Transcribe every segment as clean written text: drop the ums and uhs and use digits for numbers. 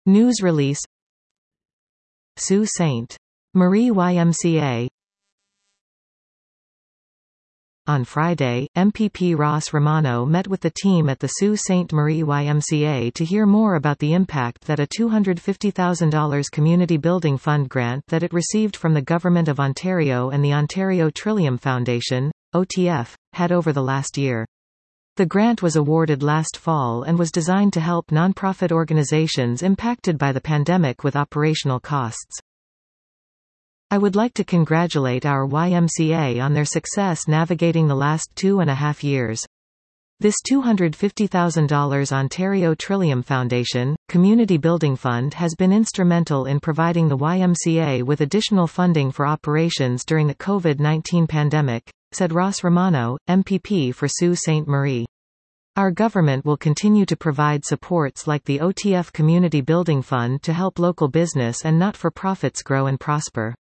News release. Sault Ste. Marie YMCA. On Friday, MPP Ross Romano met with the team at the Sault Ste. Marie YMCA to hear more about the impact that a $250,000 Community Building Fund grant that it received from the Government of Ontario and the Ontario Trillium Foundation, OTF, had over the last year. The grant was awarded last fall and was designed to help nonprofit organizations impacted by the pandemic with operational costs. I would like to congratulate our YMCA on their success navigating the last 2.5 years. This $250,000 Ontario Trillium Foundation, Community Building Fund has been instrumental in providing the YMCA with additional funding for operations during the COVID-19 pandemic, said Ross Romano, MPP for Sault Ste. Marie. Our government will continue to provide supports like the OTF Community Building Fund to help local business and not-for-profits grow and prosper.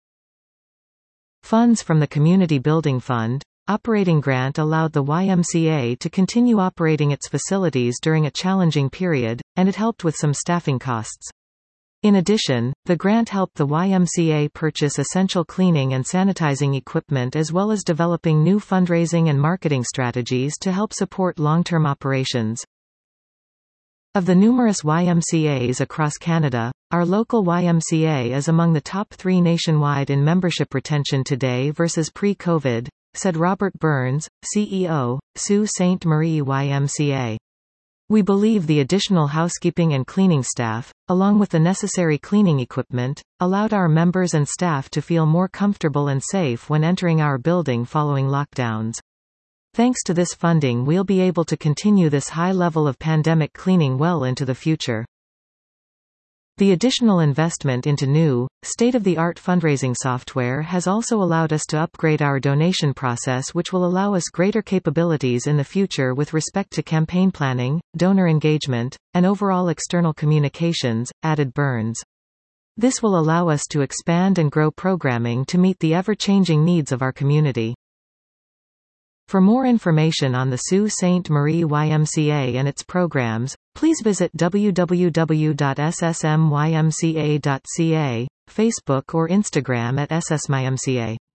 Funds from the Community Building Fund operating grant allowed the YMCA to continue operating its facilities during a challenging period, and it helped with some staffing costs. In addition, the grant helped the YMCA purchase essential cleaning and sanitizing equipment as well as developing new fundraising and marketing strategies to help support long-term operations. Of the numerous YMCAs across Canada, our local YMCA is among the top 3 nationwide in membership retention today versus pre-COVID, said Robert Burns, CEO, Sault Ste. Marie YMCA. We believe the additional housekeeping and cleaning staff, along with the necessary cleaning equipment, allowed our members and staff to feel more comfortable and safe when entering our building following lockdowns. Thanks to this funding, we'll be able to continue this high level of pandemic cleaning well into the future. The additional investment into new, state-of-the-art fundraising software has also allowed us to upgrade our donation process, which will allow us greater capabilities in the future with respect to campaign planning, donor engagement, and overall external communications, added Burns. This will allow us to expand and grow programming to meet the ever-changing needs of our community. For more information on the Sault Ste. Marie YMCA and its programs, please visit www.ssmymca.ca, Facebook or Instagram at ssmymca.